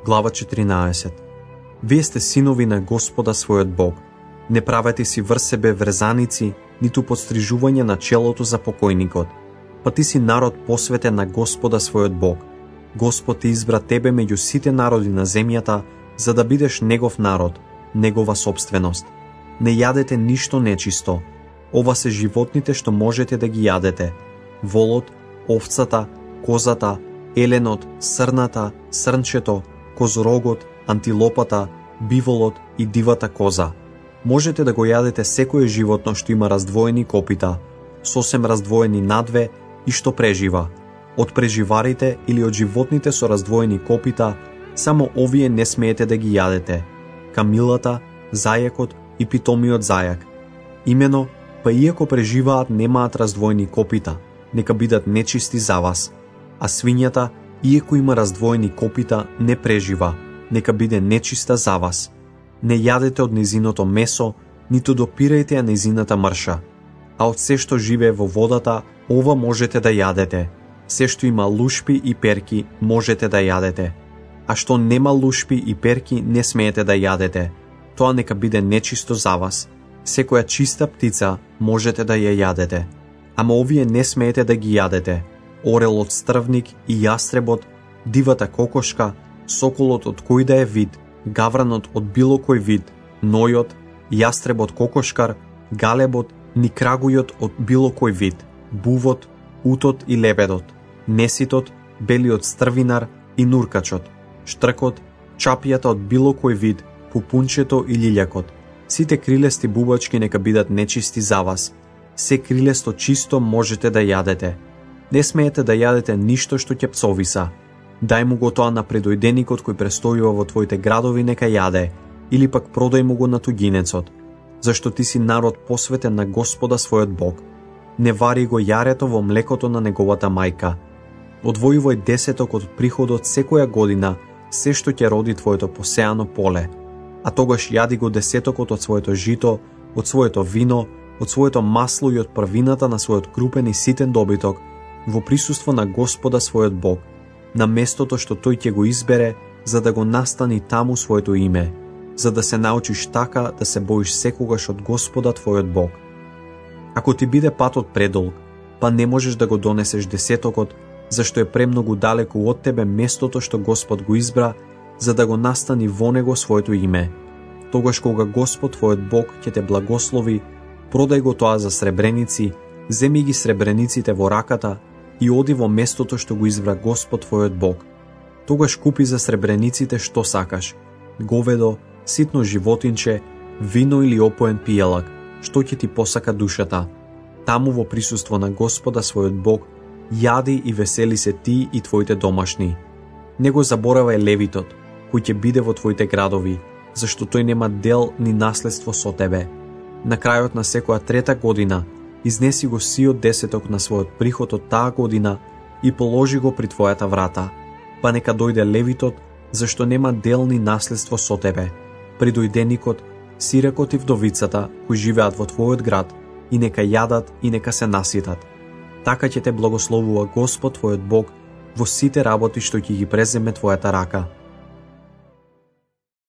Глава 14. Вие сте синови на Господа својот Бог. Не правете си врз себе врезаници, ниту подстрижување на челото за покојникот. Па ти си народ посветен на Господа својот Бог. Господ ти избра тебе меѓу сите народи на земјата, за да бидеш негов народ, негова собственост. Не јадете ништо нечисто. Ова се животните што можете да ги јадете: волот, овцата, козата, еленот, срната, срнчето, козорогот, антилопата, биволот и дивата коза. Можете да го јадете секое животно што има раздвоени копита, сосем раздвоени надве и што прежива. Од преживарите или од животните со раздвоени копита, само овие не смеете да ги јадете: камилата, зајакот и питомиот зајак. Имено, па иако преживаат немаат раздвоени копита, нека бидат нечисти за вас. А свињата, иако има раздвоени копита, не прежива, нека биде нечиста за вас. Не јадете од незиното месо, ниту допирајте ја незината мрша. А од се што живее во водата, ова можете да јадете. Се што има лушпи и перки, можете да јадете. А што нема лушпи и перки, не смеете да јадете. Тоа нека биде нечисто за вас. Секоја чиста птица можете да ја јадете. Ама овие не смеете да ги јадете: орелот стрвник и јастребот, дивата кокошка, соколот од кој да е вид, гавранот од било кој вид, нојот, јастребот кокошкар, галебот, ни крагујот од било кој вид, бувот, утот и лебедот, неситот, белиот стрвинар и нуркачот, штркот, чапијата од било кој вид, пупунчето и лилјакот. Сите крилести бубачки нека бидат нечисти за вас. Се крилесто чисто можете да јадете. Не смеете да јадете ништо што ќе пцовиса. Дај му го тоа на предојденикот кој престојува во твоите градови, нека јаде, или пак продај му го на туѓинецот, зашто ти си народ посветен на Господа својот Бог. Не вари го јарето во млекото на неговата мајка. Одвојувај десеток од приходот секоја година, се што ќе роди твоето посеано поле. А тогаш јади го десетокот од своето жито, од своето вино, од своето масло и од првината на својот крупен и ситен добиток, во присуство на Господа својот Бог, на местото што тој ќе го избере, за да го настани таму своето име, за да се научиш така да се боиш секогаш од Господа твојот Бог. Ако ти биде патот предолг, па не можеш да го донесеш десетокот, зашто е премногу далеку од тебе местото што Господ го избра, за да го настани во него своето име, тогаш кога Господ твојот Бог ќе те благослови, продај го тоа за сребреници, земи ги сребрениците во раката и оди во местото што го избра Господ твојот Бог. Тогаш купи за сребрениците што сакаш: говедо, ситно животинче, вино или опоен пијалак, што ќе ти посака душата. Таму во присуство на Господа својот Бог, јади и весели се ти и твоите домашни. Не го заборавај левитот, кој ќе биде во твоите градови, зашто тој нема дел ни наследство со тебе. На крајот на секоја трета година, изнеси го сиот десеток на својот приход од таа година и положи го при твојата врата. Па нека дојде левитот, зашто нема дел ни наследство со тебе, придојденикот, сиракот и вдовицата, кои живеат во твојот град, и нека јадат и нека се наситат. Така ќе те благословува Господ твојот Бог во сите работи што ќе ги преземе твојата рака.